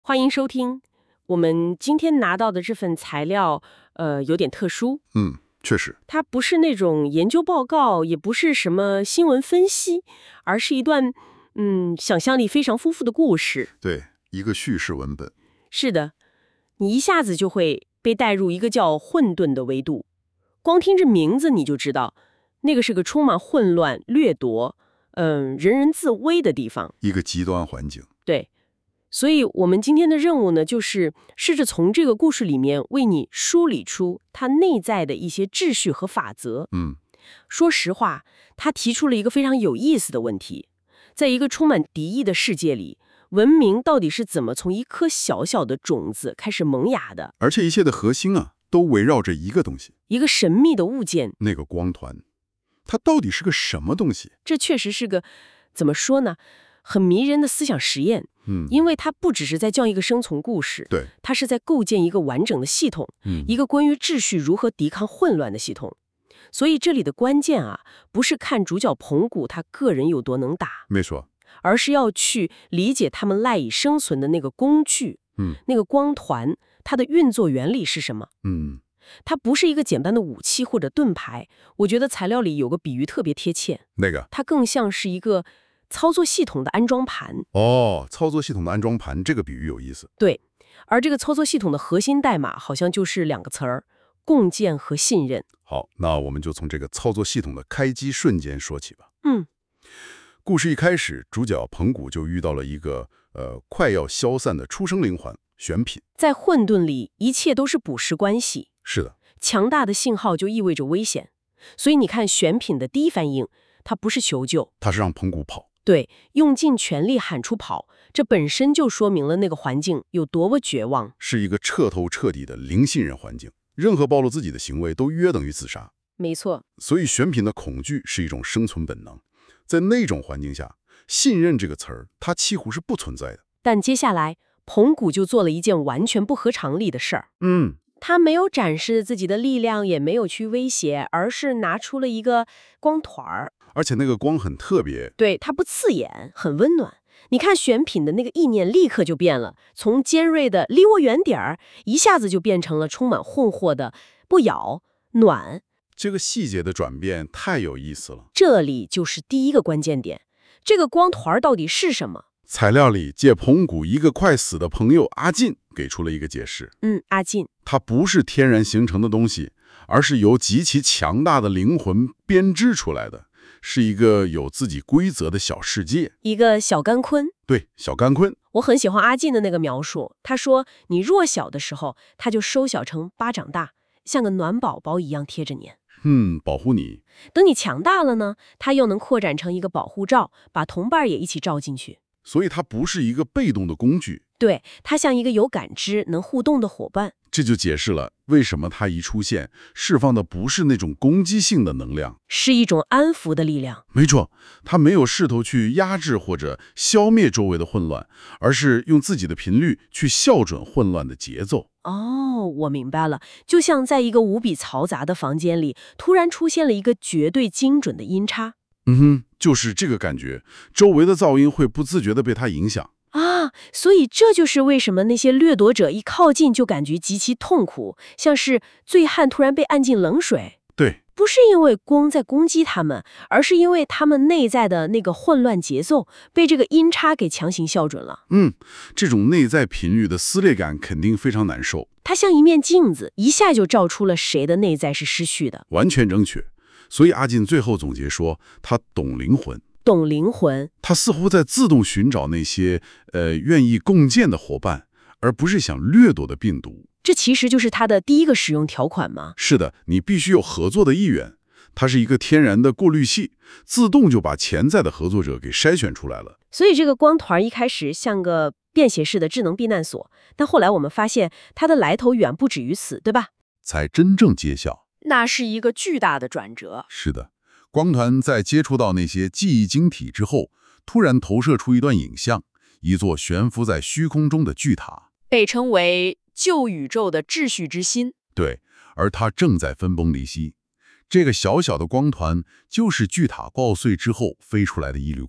欢迎收听。我们今天拿到的这份材料，有点特殊。 确实。 它不是那种研究报告，也不是什么新闻分析，而是一段，想象力非常丰富的故事。 对，一个叙事文本。 是的，你一下子就会被带入一个叫混沌的维度。光听这名字你就知道，那个是个充满混乱、掠夺，人人自危的地方。 一个极端环境。 对。所以我们今天的任务呢，就是试着从这个故事里面为你梳理出它内在的一些秩序和法则。说实话，他提出了一个非常有意思的问题：在一个充满敌意的世界里，文明到底是怎么从一颗小小的种子开始萌芽的？ 而且一切的核心都围绕着一个东西， 一个神秘的物件， 那个光团，它到底是个什么东西？ 这确实是个，怎么说呢，很迷人的思想实验。因为它不只是在讲一个生存故事， 对， 它是在构建一个完整的系统，一个关于秩序如何抵抗混乱的系统。所以这里的关键不是看主角彭古他个人有多能打， 没错， 而是要去理解他们赖以生存的那个工具，那个光团，它的运作原理是什么？它不是一个简单的武器或者盾牌，我觉得材料里有个比喻特别贴切， 那个它更像是一个操作系统的安装盘。 操作系统的安装盘，这个比喻有意思。 对，而这个操作系统的核心代码好像就是两个词儿：共建和信任。 好，那我们就从这个操作系统的开机瞬间说起吧。故事一开始，主角彭古就遇到了一个快要消散的出生灵魂选品。 在混沌里，一切都是捕食关系。 是的， 强大的信号就意味着危险，所以你看选品的第一反应，它不是求救， 他是让彭古跑。 对，用尽全力喊出跑，这本身就说明了那个环境有多么绝望， 是一个彻头彻底的零信任环境，任何暴露自己的行为都约等于自杀。 没错， 所以选品的恐惧是一种生存本能，在那种环境下，信任这个词儿它几乎是不存在的。 但接下来彭古就做了一件完全不合常理的事儿。他没有展示自己的力量，也没有去威胁，而是拿出了一个光团儿。 而且那个光很特别， 对，它不刺眼，很温暖。你看选品的那个意念立刻就变了，从尖锐的离我远点儿，一下子就变成了充满混惑的不咬暖。 这个细节的转变太有意思了。 这里就是第一个关键点，这个光团到底是什么？ 材料里借彭古一个快死的朋友阿进给出了一个解释。 阿进， 它不是天然形成的东西，而是由极其强大的灵魂编织出来的，是一个有自己规则的小世界， 一个小干坤。 对，小干坤。 我很喜欢阿进的那个描述，他说你弱小的时候，他就收小成巴掌大，像个暖宝宝一样贴着你。 保护你。 等你强大了呢，它又能扩展成一个保护罩，把同伴也一起罩进去。 所以它不是一个被动的工具， 对，它像一个有感知、能互动的伙伴。 这就解释了为什么它一出现，释放的不是那种攻击性的能量， 是一种安抚的力量。 没错，它没有试图去压制或者消灭周围的混乱，而是用自己的频率去校准混乱的节奏。 我明白了，就像在一个无比嘈杂的房间里，突然出现了一个绝对精准的音叉。 就是这个感觉，周围的噪音会不自觉地被它影响。 所以这就是为什么那些掠夺者一靠近就感觉极其痛苦，像是醉汉突然被按进冷水。 对， 不是因为光在攻击他们，而是因为他们内在的那个混乱节奏被这个音叉给强行校准了。 这种内在频率的撕裂感肯定非常难受。 它像一面镜子，一下就照出了谁的内在是失序的。 完全正确。所以阿进最后总结说，他懂灵魂。 懂灵魂， 他似乎在自动寻找那些愿意共建的伙伴，而不是想掠夺的病毒。 这其实就是他的第一个使用条款吗？ 是的，你必须有合作的意愿。它是一个天然的过滤器，自动就把潜在的合作者给筛选出来了。 所以这个光团一开始像个便携式的智能避难所，但后来我们发现它的来头远不止于此，对吧？ 才真正揭晓。 那是一个巨大的转折。 是的，光团在接触到那些记忆晶体之后，突然投射出一段影像，一座悬浮在虚空中的巨塔， 被称为旧宇宙的秩序之心。 对，而它正在分崩离析。这个小小的光团就是巨塔爆碎之后飞出来的一缕光。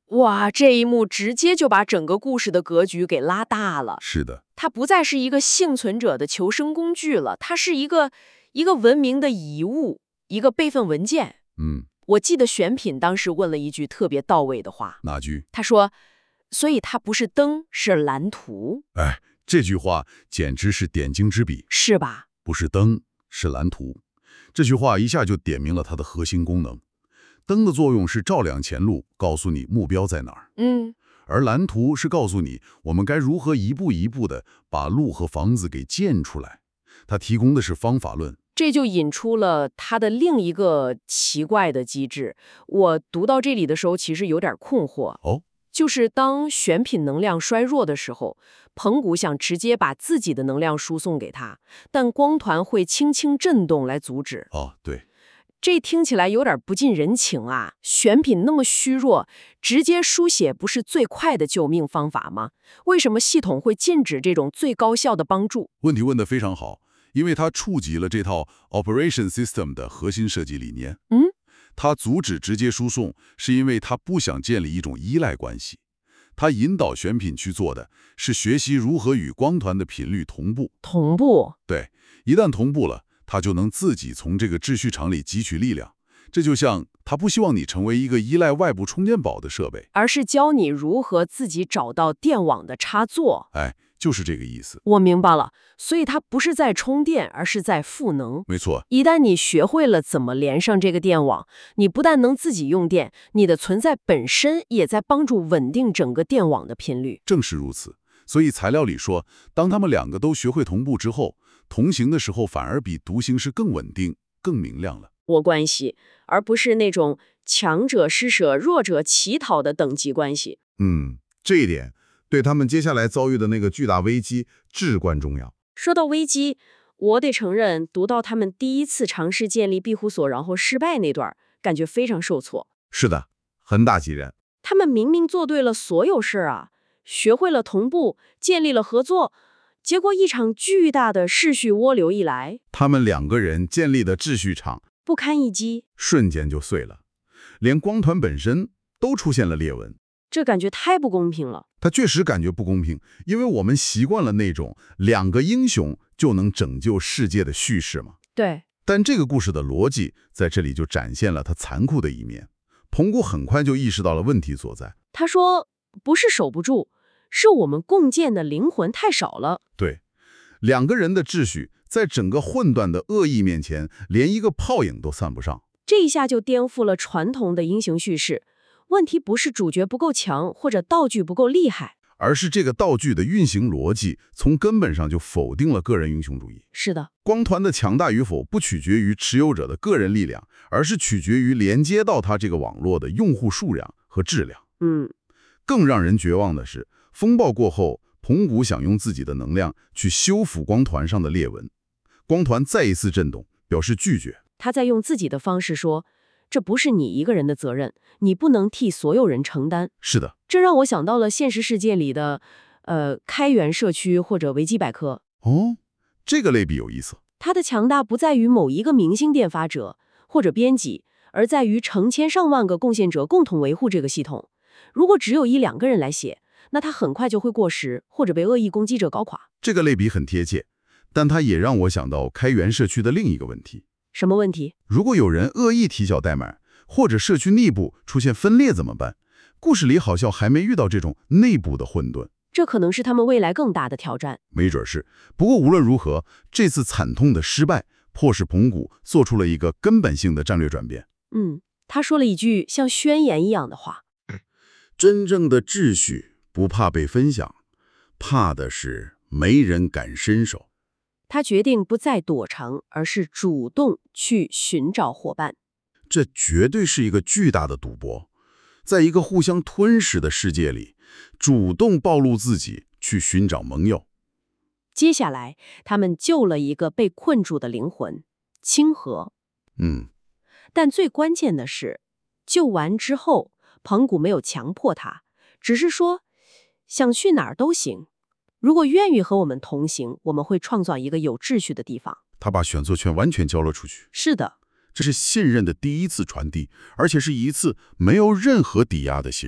哇，这一幕直接就把整个故事的格局给拉大了。 是的， 它不再是一个幸存者的求生工具了，它是一个文明的遗物，一个备份文件。我记得选品当时问了一句特别到位的话。 哪句？ 他说：“所以它不是灯，是蓝图。” 哎，这句话简直是点睛之笔， 是吧？ 不是灯，是蓝图。这句话一下就点明了它的核心功能。灯的作用是照亮前路，告诉你目标在哪儿。而蓝图是告诉你我们该如何一步一步地把路和房子给建出来。它提供的是方法论。 这就引出了它的另一个奇怪的机制。我读到这里的时候，其实有点困惑。就是当选品能量衰弱的时候，彭古想直接把自己的能量输送给他，但光团会轻轻震动来阻止。 对。 这听起来有点不近人情啊！选品那么虚弱，直接输血不是最快的救命方法吗？为什么系统会禁止这种最高效的帮助？ 问题问得非常好，因为它触及了这套 Operation System 的核心设计理念。它阻止直接输送，是因为它不想建立一种依赖关系。它引导选品去做的是学习如何与光团的频率同步。 同步？ 对，一旦同步了，它就能自己从这个秩序场里汲取力量。这就像它不希望你成为一个依赖外部充电宝的设备， 而是教你如何自己找到电网的插座。 就是这个意思。 我明白了，所以它不是在充电，而是在赋能。 没错， 一旦你学会了怎么连上这个电网，你不但能自己用电，你的存在本身也在帮助稳定整个电网的频率。 正是如此。所以材料里说，当他们两个都学会同步之后，同行的时候反而比独行时更稳定、更明亮了。 关系，而不是那种强者施舍、弱者乞讨的等级关系。 这一点对他们接下来遭遇的那个巨大危机至关重要。 说到危机，我得承认，读到他们第一次尝试建立庇护所然后失败那段，感觉非常受挫。 是的，很打击人。 他们明明做对了所有事啊，学会了同步，建立了合作，结果一场巨大的秩序涡流一来， 他们两个人建立的秩序场不堪一击， 瞬间就碎了，连光团本身都出现了裂纹。 这感觉太不公平了。 它确实感觉不公平，因为我们习惯了那种两个英雄就能拯救世界的叙事嘛。 对。 但这个故事的逻辑在这里就展现了它残酷的一面。彭古很快就意识到了问题所在。 他说，不是守不住，是我们共建的灵魂太少了。 对，两个人的秩序在整个混乱的恶意面前，连一个泡影都算不上。 这一下就颠覆了传统的英雄叙事。问题不是主角不够强，或者道具不够厉害， 而是这个道具的运行逻辑从根本上就否定了个人英雄主义。 是的， 光团的强大与否不取决于持有者的个人力量，而是取决于连接到它这个网络的用户数量和质量。更让人绝望的是，风暴过后，彭古想用自己的能量去修复光团上的裂纹，光团再一次震动，表示拒绝。 他在用自己的方式说，这不是你一个人的责任，你不能替所有人承担。 是的， 这让我想到了现实世界里的开源社区或者维基百科。 这个类比有意思。 它的强大不在于某一个明星电发者或者编辑，而在于成千上万个贡献者共同维护这个系统。如果只有一两个人来写，那它很快就会过时，或者被恶意攻击者搞垮。 这个类比很贴切，但它也让我想到开源社区的另一个问题。 什么问题？ 如果有人恶意提交代码，或者社区内部出现分裂怎么办？故事里好像还没遇到这种内部的混沌。 这可能是他们未来更大的挑战。 没准是。不过无论如何，这次惨痛的失败迫使彭古做出了一个根本性的战略转变。 他说了一句像宣言一样的话： 真正的秩序不怕被分享，怕的是没人敢伸手。 他决定不再躲藏，而是主动去寻找伙伴。 这绝对是一个巨大的赌博。在一个互相吞噬的世界里，主动暴露自己，去寻找盟友。 接下来，他们救了一个被困住的灵魂，清河。但最关键的是，救完之后，彭古没有强迫他，只是说，想去哪儿都行。如果愿意和我们同行，我们会创造一个有秩序的地方。 他把选择权完全交了出去。 是的， 这是信任的第一次传递，而且是一次没有任何抵押的信任。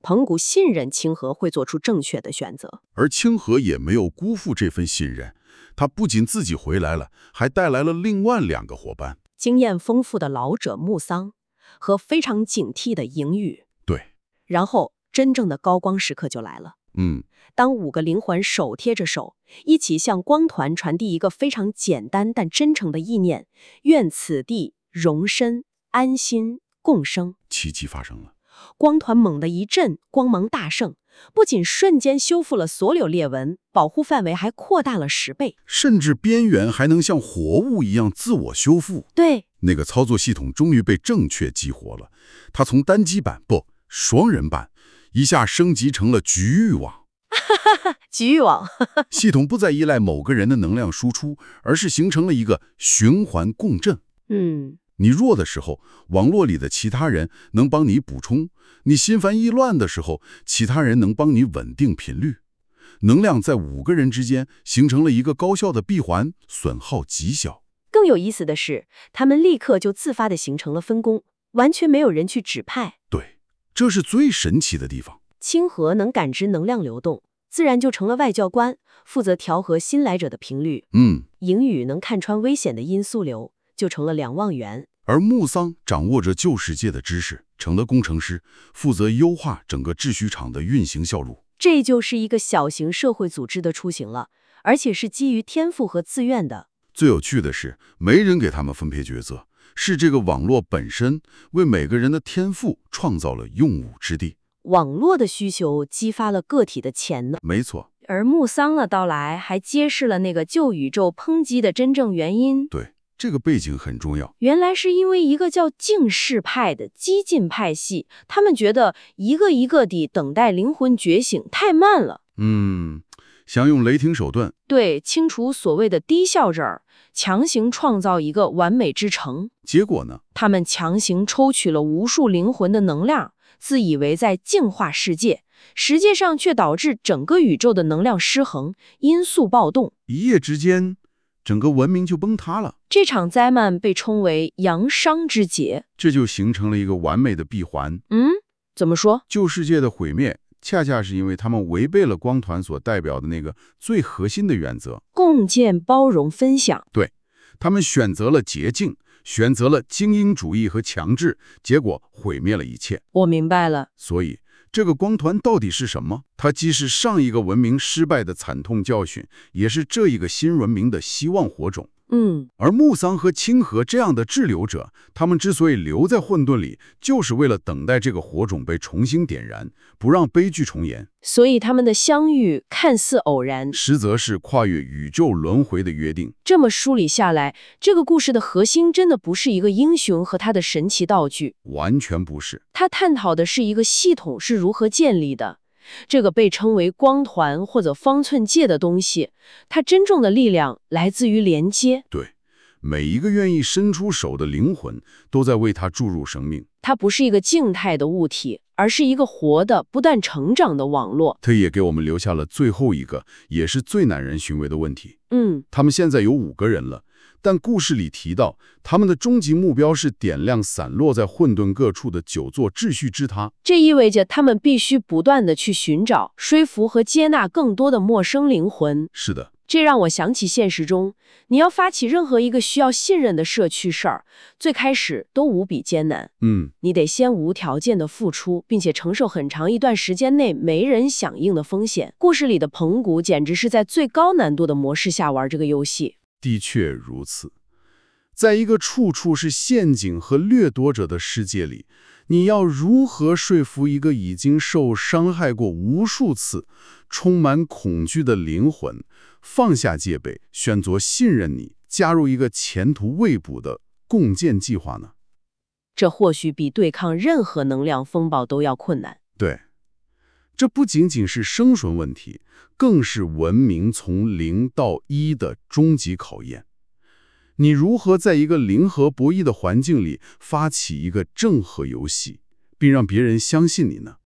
彭谷信任清河会做出正确的选择， 而清河也没有辜负这份信任，他不仅自己回来了，还带来了另外2个伙伴， 经验丰富的老者穆桑和非常警惕的盈宇。 对， 然后真正的高光时刻就来了。当5个灵魂手贴着手，一起向光团传递一个非常简单但真诚的意念：愿此地容身安心共生。 奇迹发生了， 光团猛地一震，光芒大盛，不仅瞬间修复了所有裂纹，保护范围还扩大了10倍， 甚至边缘还能像活物一样自我修复。 对， 那个操作系统终于被正确激活了，它从单机版双人版一下升级成了局域网。 局域网系统不再依赖某个人的能量输出，而是形成了一个循环共振。你弱的时候，网络里的其他人能帮你补充；你心烦意乱的时候，其他人能帮你稳定频率。能量在5个人之间形成了一个高效的闭环，损耗极小。 更有意思的是，他们立刻就自发地形成了分工，完全没有人去指派。 对，这是最神奇的地方。 清河能感知能量流动，自然就成了外教官，负责调和新来者的频率。盈宇能看穿危险的音速流，就成了两望源。 而穆桑掌握着旧世界的知识，成了工程师，负责优化整个秩序场的运行效率。 这就是一个小型社会组织的雏形了，而且是基于天赋和自愿的。 最有趣的是，没人给他们分配角色，是这个网络本身为每个人的天赋创造了用武之地。 网络的需求激发了个体的潜能。 没错。 而穆桑的到来还揭示了那个旧宇宙抨击的真正原因。 对，这个背景很重要。 原来是因为一个叫敬世派的激进派系，他们觉得一个一个地等待灵魂觉醒太慢了。 想用雷霆手段， 对，清除所谓的低效者，强行创造一个完美之城。 结果呢？ 他们强行抽取了无数灵魂的能量，自以为在净化世界，实际上却导致整个宇宙的能量失衡，因素暴动。 一夜之间，整个文明就崩塌了。 这场灾难被称为阳商之劫， 这就形成了一个完美的闭环。 怎么说？ 旧世界的毁灭，恰恰是因为他们违背了光团所代表的那个最核心的原则： 共建、包容、分享。 对，他们选择了捷径，选择了精英主义和强制，结果毁灭了一切。 我明白了。 所以，这个光团到底是什么？它既是上一个文明失败的惨痛教训，也是这一个新文明的希望火种。而穆桑和清河这样的滞留者，他们之所以留在混沌里，就是为了等待这个火种被重新点燃，不让悲剧重演。 所以他们的相遇看似偶然， 实则是跨越宇宙轮回的约定。 这么梳理下来，这个故事的核心真的不是一个英雄和他的神奇道具， 完全不是。 他探讨的是一个系统是如何建立的。这个被称为光团或者方寸界的东西，它真正的力量来自于连接。 对，每一个愿意伸出手的灵魂都在为它注入生命。 它不是一个静态的物体，而是一个活的、不断成长的网络。 它也给我们留下了最后一个，也是最耐人寻味的问题。他们现在有5个人了，但故事里提到，他们的终极目标是点亮散落在混沌各处的9座秩序之塔。 这意味着他们必须不断地去寻找、说服和接纳更多的陌生灵魂。 是的。 这让我想起现实中，你要发起任何一个需要信任的社区事儿，最开始都无比艰难。你得先无条件的付出，并且承受很长一段时间内没人响应的风险。故事里的彭谷简直是在最高难度的模式下玩这个游戏。 的确如此，在一个处处是陷阱和掠夺者的世界里，你要如何说服一个已经受伤害过无数次、充满恐惧的灵魂，放下戒备，选择信任你，加入一个前途未卜的共建计划呢？ 这或许比对抗任何能量风暴都要困难。 对，这不仅仅是生存问题，更是文明从0到1的终极考验。你如何在一个零和博弈的环境里发起一个正和游戏，并让别人相信你呢？